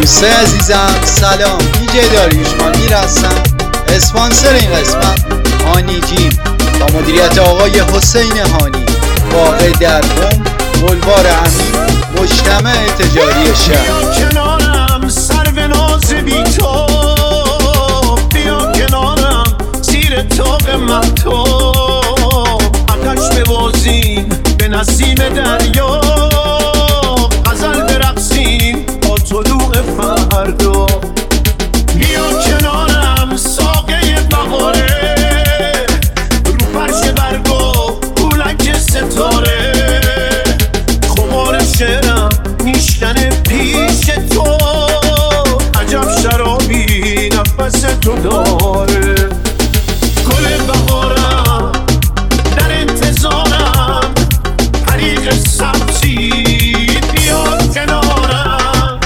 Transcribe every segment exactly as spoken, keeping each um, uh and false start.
دوستای عزیزم سلام، دیجی داریوش مانیر هستم. اسپانسر این قسمت هانی جیم با مدیریت آقای حسین هانی، واقع در قم، بلوار امین، مجتمع تجاری شهر. کنارم سر به ناز بی تو، بیا کنارم زیر طاق مهتاب، آتش ببازیم به نسیم دریا، غزل برقصیم با طلوع فردا. بیا کنارم ساقه بهاره، رو فرش برگا پولک ستاره، خمار شعرم میشکنه پیش تو، عجب شرابی نفس تو داره. گل بهارم در انتظارم، حریق سبزی بیا کنارم.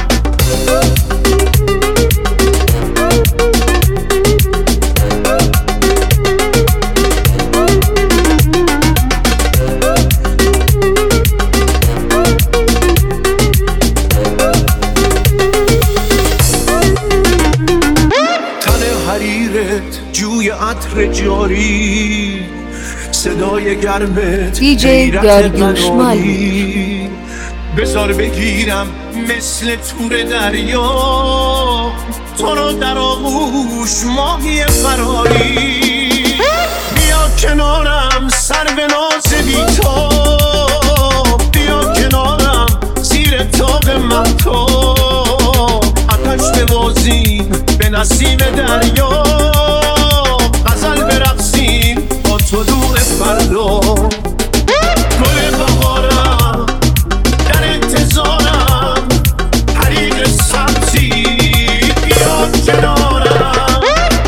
جوی عطر جاری، صدای گرمت دیجی داریوش مانیر. بذار بگیرم مثل تور دریا، تو رو در آغوش ماهی فراری. بیا کنارم سر به ناز بی تو، بیا کنارم زیر طاق مهتاب، آتش ببازیم به نسیم دریا، غزل برقصیم با طلوع فردا. گل بهارم در انتظارم، حریق سبزی بیا کنارم.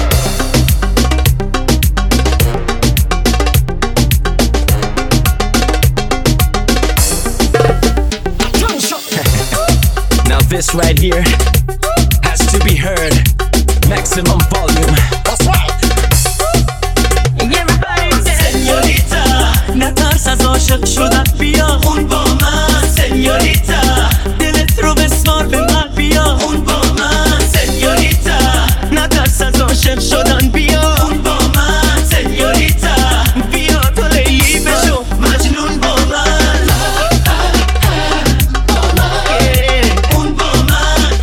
Now this right here has to be heard. Maximum volume. That's right. Everybody dance. Señorita, نترس از عاشق شدن، بیا اون با من. Señorita, دلت رو بسپار به من، بیا اون با من. Señorita, نترس از عاشق شدن، بیا اون با من. Señorita, بیا تو لیلی بشو مجنون با من. اون با من.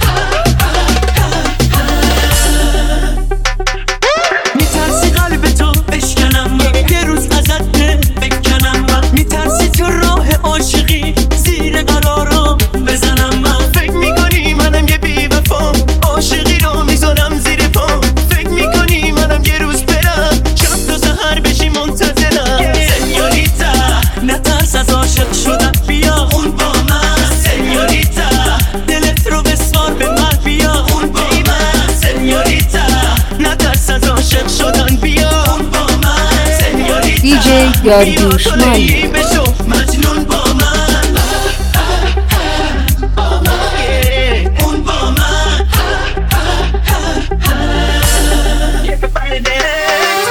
میترسی قلب تو بشکنم، یه روز ازت بکنم، میترسی تو راه عاشقی زیر قرارم بزنم. من فکر میکنی منم یه بی وفا، عاشقی رو میذارم زیر پا. فکر میکنی منم یه روز برم شب تا سحر بشی منتظرم. سنیوریتا نترس از عاشق شدن، بیا اون با من. سنیوریتا دلت رو بسپار به من، بیا اون با من. سنیوریتا نترس از عاشق شدن، بیا اون با من. سنیوریتا دیجی داریوش مانیر. بشو مجنون با من. اون با من. Everybody dance.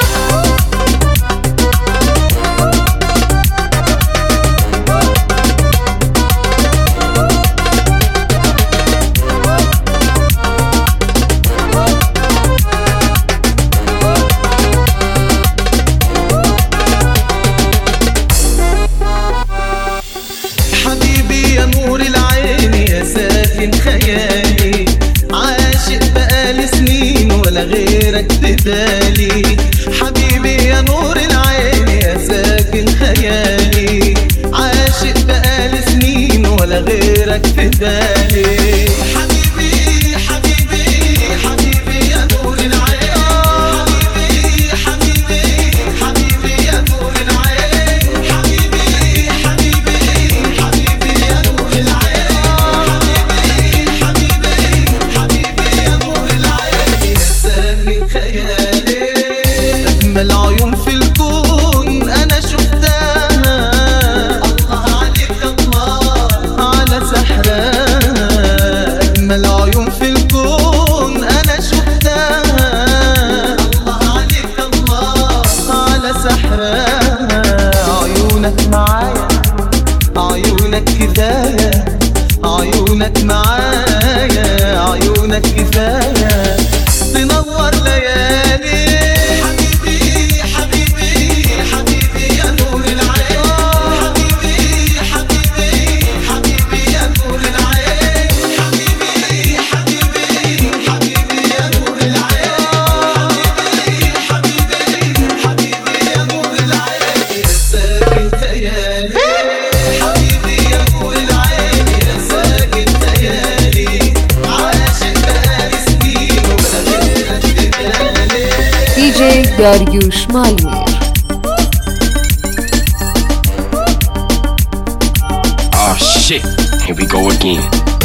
حبيبي يا نور العين، يا ساكن خيالي، عاشق بقالي سنين ولا غيرك في بالي. حبيبي يا نور العين، يا ساكن خيالي، عاشق بقالي سنين ولا غيرك في بالي. حبيبي حبيبي حبيبي يا نور العين، حبيبي حبيبي حبيبي يا نور العين، حبيبي حبيبي حبيبي يا نور العين، حبيبي حبيبي حبيبي يا نور العين، يا ساكن خيالي. أجمل عيون في الكون أنا شفتها، الله عليك الله على سحرها. نورك كفاية تنور ليالي حبيبي حبيبي حبيبي يا نور العين حبيبي حبيبي حبيبي يا نور العين حبيبي حبيبي حبيبي يا نور العين حبيبي حبيبي حبيبي يا نور العين يا ساكن خيالي حبيبي يا نور العين يا ساكن خيالي عاشق بقالي سنين ولا غيرك في بالي دی جی داریوش مالمیر. Oh shit, here we go again.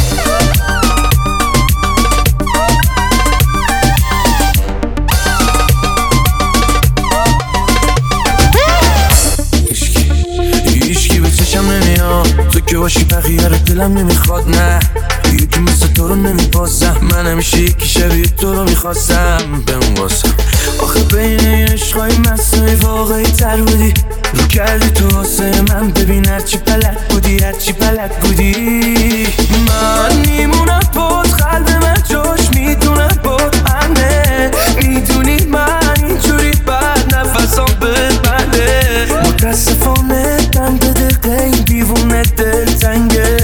هیچکی به چشم نمیاد تو که باشی بقیه رو دلم نمیخواد نه یکی مثل تو رو نمیبازم من همیشه یکی شبیه تو رو میخواستم بهم واسم آخه بین این عشقای مصنوعی واقعی تر بودی رو کردی تو واسه من ببین هرچی بلد بودی هرچی بلد بودی من میمونم بود قلب من جوش میدونم بود همه میدونی من اینجوری بد نفسام ببنده متاسفانه دم به دقیقه این دیوونه دل تنگه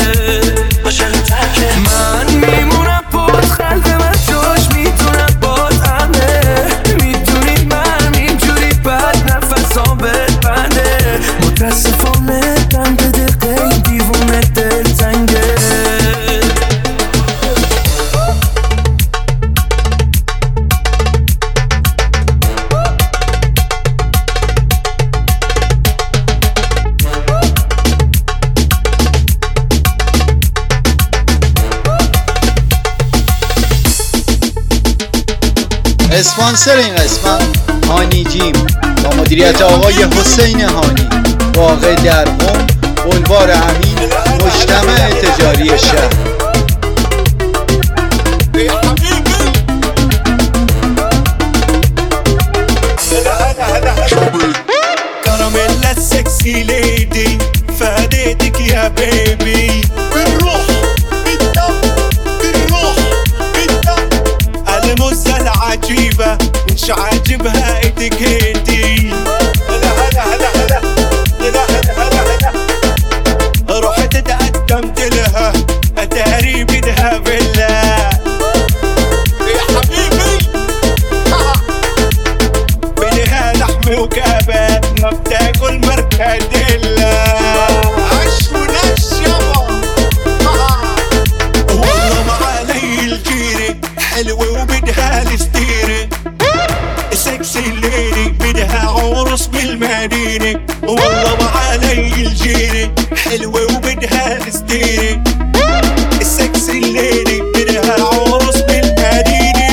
من میمونم بود قلب من جوش میدونم بود همه میدونی من اینجوری بد نفسام ببنده متاسفانه دم به دقیقه این دیوونه دل تنگه اسپانسر این قسمت هانی جیم با مدیریت آقای حسین هانی، واقع در قم، بلوار امین، مجتمع تجاری شهر. كراميلا سكسي ليدي فاديتك يا بيبي بالروح بالدم بالروح بالدم المزة العجيبة مش عاجبها اتيكيتي هلا هلا هلا هلا هلا هلا هلا هلا رحت اتقدمت لها اتاري بدها بالله يا حبيبي بدها لحم وكباب ما بتاكل مركديلا عش ونش يابا والله ما علي الجيري حلوة وبدها الستيري سكسي ليدي بدها عرس بالمدينة والله ما علي الجيري حلوة وبدها الستيري السكسي ليدي بدها عرس بالمدينة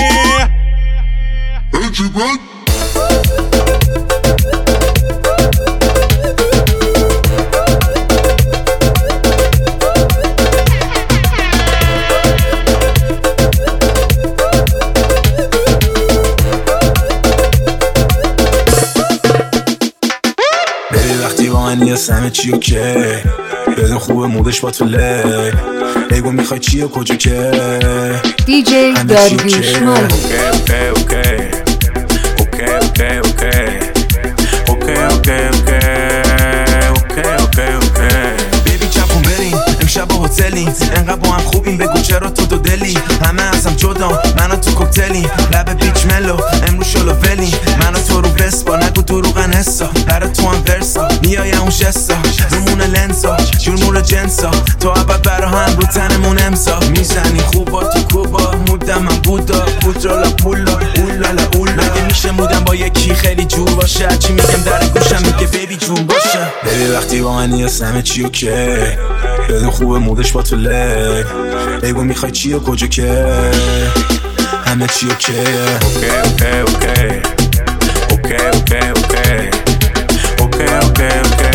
نیست همه چی اوکی بدون خوبه مودش با تو لی بگو میخوای چی و کجا که دی جی داریوش مالمیر. اوکی اوکی اوکی اوکی اوکی اوکی اوکی اوکی اوکی بیبی چپون بریم امشب با هتلیم انقدر با هم خوبیم بگو چرا تو دو دلی همه ازم جدا منو تو کوکتلی لب بیچ ملو امروز شلو ولی منو تو رو بسپا نگو دروغن حسا برای تو هم ورسا میای اون جستا رومون لنسا جونمون جنسا تو عبد برا هم رو تنمون امسا میزنی خوبا تو کوبا مودم من بودا پودرالا پولا اولالا اولا مگه میشه مودم با یکی خیلی جور باشه هرچی میگم در گوشم میگه بیبی جون باشه بیبی وقتی با من نیست همه چی اوکی بدون خوبه مودش با تو لی بگو میخوای چی و کجا که همه چی اوکی اوکی اوکی اوکی اوکی اوکی اوکی اوکی اوکی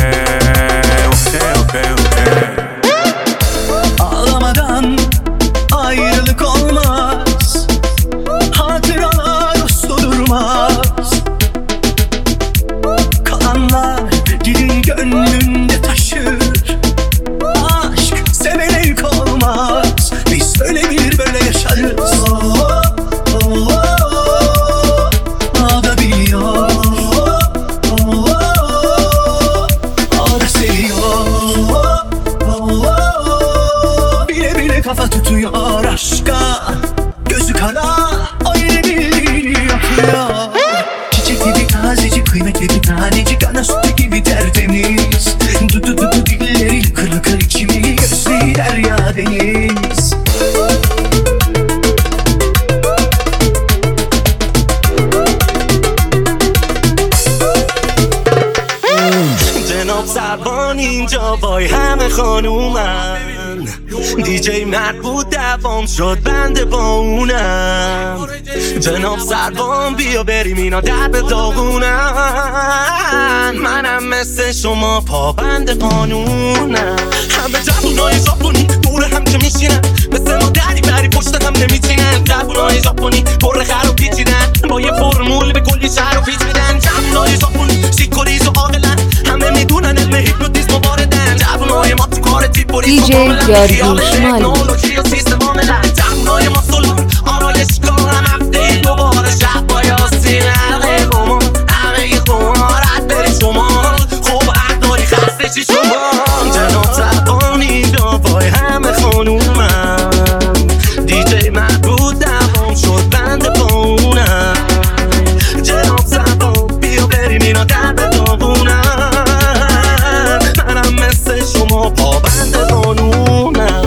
اوکی اوکی اوکی Ağlamadan ayrılık olmaz, hatıralar uslu durmaz. Kalanlar dilin gönlünde taşır. Aşk severek olmaz, biz öyle bir böyle yaşarız. kafa tutuyor aşka. Gözü kara ayrı bildiğini yapıyor. Çiçek gibi tazecik, kıymetli bir tanecik, ana sütü gibi tertemiz. Dudu dudu dilleri kırı kır içimi, gözleri derya deniz. جناب سربان اینجا وای همه خانومن. دیجی مرد بود دوام شد بنده با اونم. جناب سربان بیا بریم اینا در به داغونن. منم مثل شما پابند قانونم. همه جوونای ژاپنی دور هم که میشینن، مثل ما دری بری پشت هم نمیچینن. جوونای ژاپنی پر خر و پیچیدن، با یه فرمول به کلی شهر و پیچ میدن. جوونای ژاپنی شیکوریز و عاقلن، همه میدونن علم هیپنوتیزم و واردن. جوونای ما تو کار تیپوریز و کاملن، خیال تکنولوژی و سیستم عاملن. جوونای ما سلون آرایشگاه، هم هفته دوباره شب با یاسین حلقه گمان. همه خمارت بری شما، خوب حق داری خسته چی شما. جناب سربان اینجا وای همه خانومن. دیجی محبود دوام شد بنده با اونم. جناب سربان بیا بریم اینا در به داغونم. منم مثل شما پابند قانونم.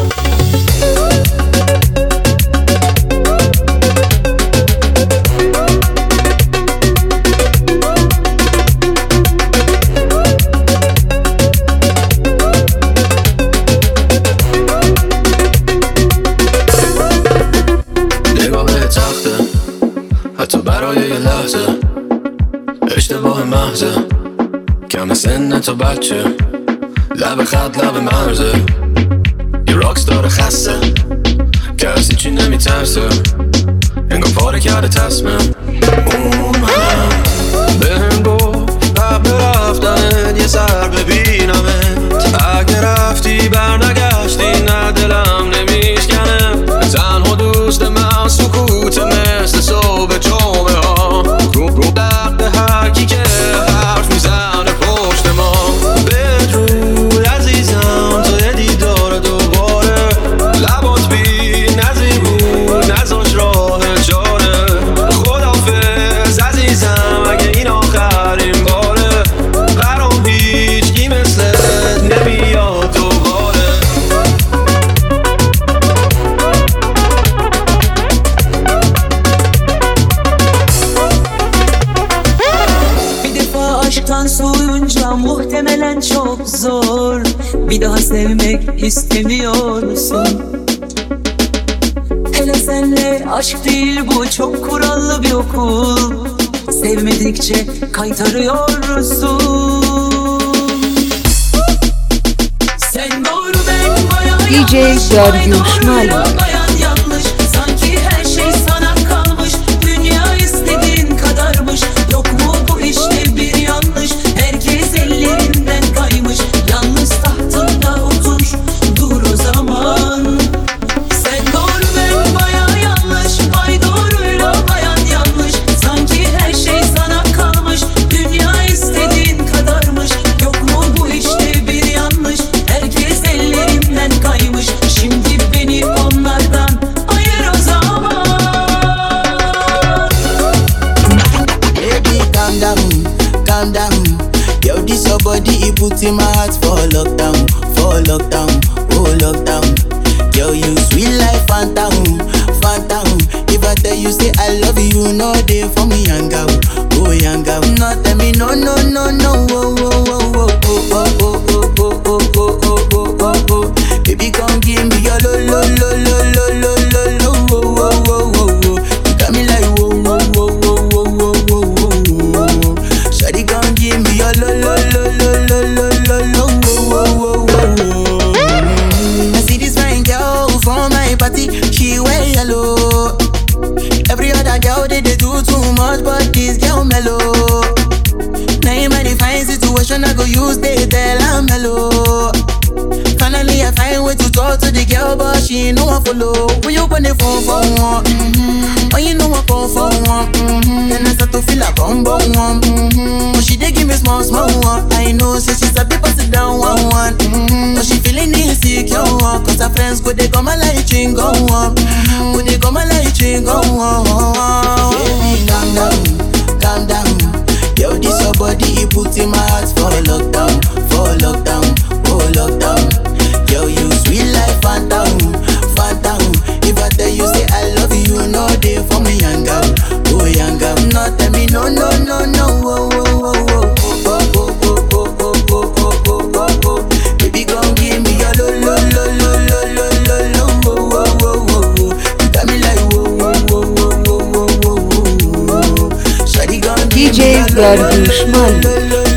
حتی برای یه لحظه اشتباه محضه، کم سن تو بچه، لب خط لب مرزه. یه راکستار خسته کسی چی نمیترسه، انگار پاره کرده تصمیم. اون هم بهم گفت قبل رفتنت یه سر ببینمت. اگه رفتی برنگشتی نه دلم نمیشکنه. تنها دوست من سکوت مثل صبح جمعه ها، رو رو درد هر کی که حرف میزنه پشت ما. بدرود عزیزم تا دیدار دوباره، لبات بی نظیر بود نذاش راه چاره. خداحافظ عزیزم اگه این آخرین باره، برام هیچکی مثلت نمیاد دوباره. Aşktan soyunca muhtemelen çok zor. Bir daha sevmek istemiyorsun. Hele senle aşk değil bu, çok kurallı bir okul. Sevmedikçe kaytarıyorsun. Sen doğru ben bayağı D J yanlış, Dariush Mali. bayan yanlış. Sanki her şey sana kalmış, dünya istediğin kadarmış. Yok mu bu işte bir yanlış, herkes ellerinden kaymış. Yalnız tahtında otur, dur o zaman. Sen doğru ben bayağı yanlış, bay doğruyla bayan yanlış. Sanki her şey sana kalmış, dünya istediğin kadarmış. Yok mu bu işte bir yanlış, herkes ellerinden kaymış. Şimdi beni onlardan ayır o zaman. Baby, calm down, calm down. Yo, this your body, it puts in my heart for lockdown, for lockdown, oh lockdown. Yo, you sweet life, phantom, phantom. If I tell you say I love you, no day for me, young girl, oh young girl. No tell me no, no, no, no, oh, oh, oh, oh, oh, oh, oh, oh, oh, oh, oh, oh, oh, oh, oh. Baby, come give me your lo, lo, lo, lo, lo, lo, lo, lo, oh, oh, oh, oh, oh. You got me like whoa, whoa, whoa, whoa, whoa, whoa, whoa, whoa. Shawty, come give me your lo, lo, lo, lo, lo, lo, lo, lo, oh, oh, oh, oh. I see this fine girl from my party, she wear yellow. Every other girl they, they do too much, but this girl mellow. Now in my fine situation, I go use they tell I'm mellow. Finally I find way to talk to the girl, but she ain't no one follow. When you open the phone for one, mm-hmm. When you know I call for one, mm-hmm. Then I start to feel a bum bum one, mm-hmm. But she dey give me small small one. I know say she's a bit pass it down one one, mm-hmm. But she feeling insecure, cause with her friends, go they come a light ring go on. Go they come a light ring go on. Baby, calm down, calm down. Yo, this your body, you put in my heart for lockdown, for lockdown, oh lockdown. Yo, you sweet life, phantom, phantom. If I tell you say I love you, you know they for me young girl, oh young girl. No tell me no, no, no, no, oh, oh, oh, oh, oh, oh, oh, oh, oh, oh, oh, oh, oh, oh. Baby, come give me your lo, lo, lo, lo, lo, lo, lo, lo, oh, oh, oh, oh, oh. You got me like whoa, whoa, whoa, whoa, whoa, whoa, whoa, whoa. Shawty, come D J Darvish Mali.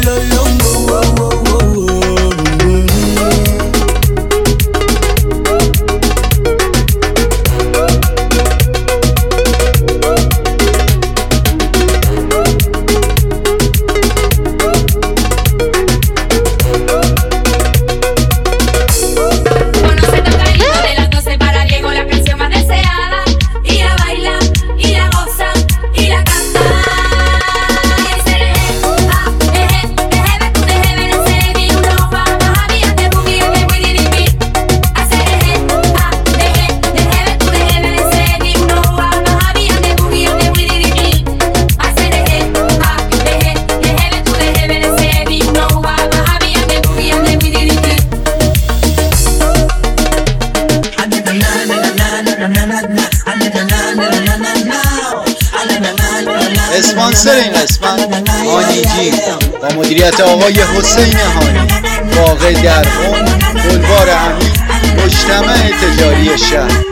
اسپانسر این قسمت هانی جیم با مدیریت آقای حسین هانی، واقع در قم، بلوار امیر، مجتمع تجاری شهر.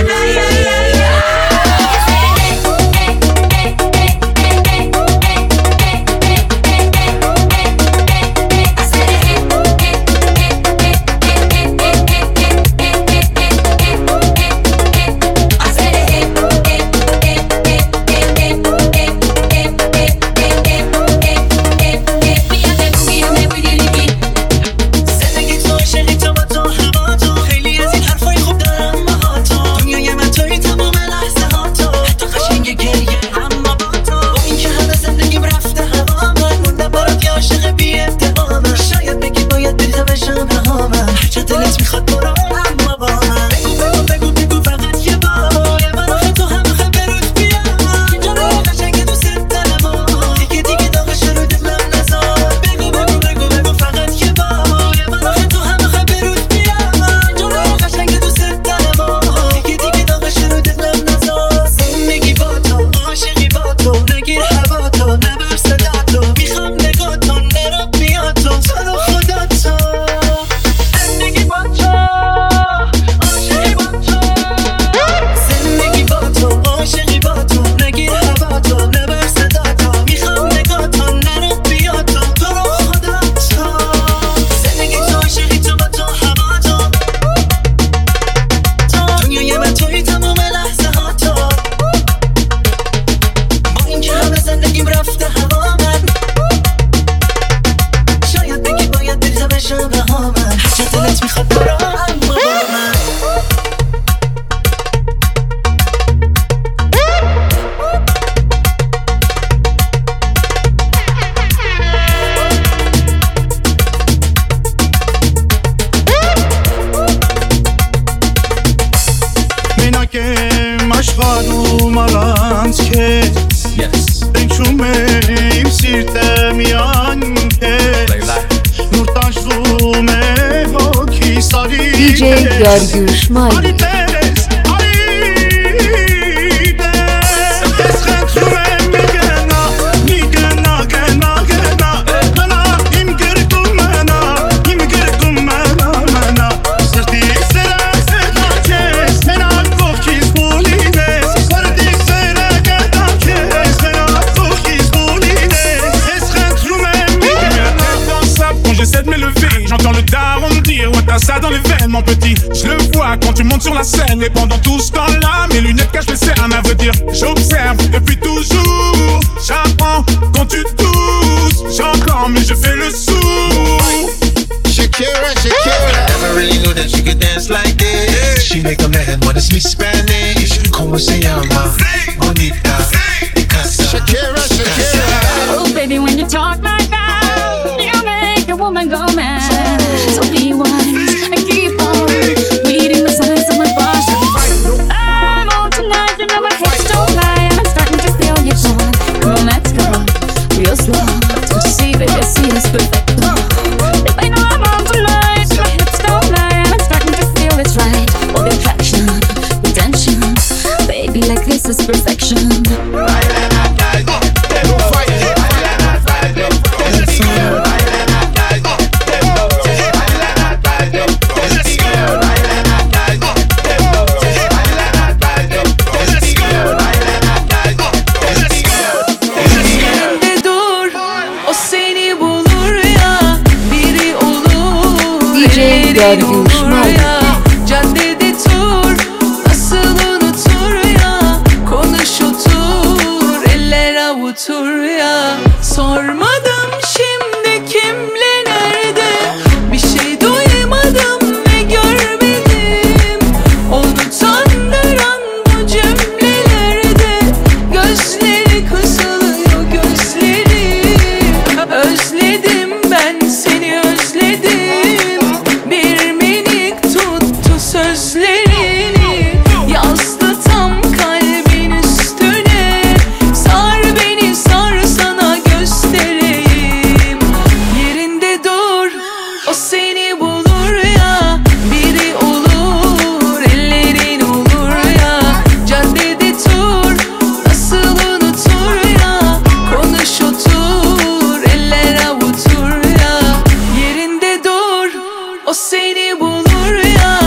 D J Darvish Mali. J'entends le daron me dire ouais t'as ça dans les veines mon petit. Je le vois quand tu montes sur la scène. Et pendant tout ce temps-là mes lunettes cachent les cernes. À vrai dire j'observe depuis toujours. J'apprends quand tu tousses. J'entends mais je fais le sourd. Shakira, Shakira. Never really knew that she could dance like this. She make a man wanna speak Spanish. Como se llama? Bonita. Shakira, Shakira. Oh baby when you talk like that you make a woman go mad. So be wise and keep on reading this is perfection. Yargışmalı. Caddede tur nasıl unutur ya, konuş otur eller avutur ya. Sormadım şimdi kimle nerede, bir şey duymadım ve görmedim. Onu tandıran bu cümlelerde gözleri kısılıyor gözleri. Özledim ben seni özledim. Sözlerini yazdı tam kalbin üstüne. Sar beni sar sana göstereyim. Yerinde dur o seni bulur ya, biri olur ellerin olur ya. Caddede tur nasıl unutur ya, konuş otur eller avutur ya. Yerinde dur o seni bulur ya.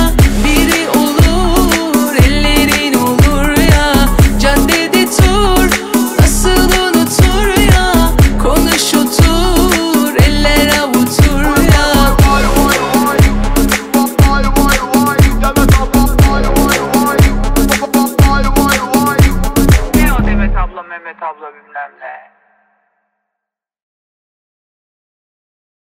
Mehmet abla bilmem ne.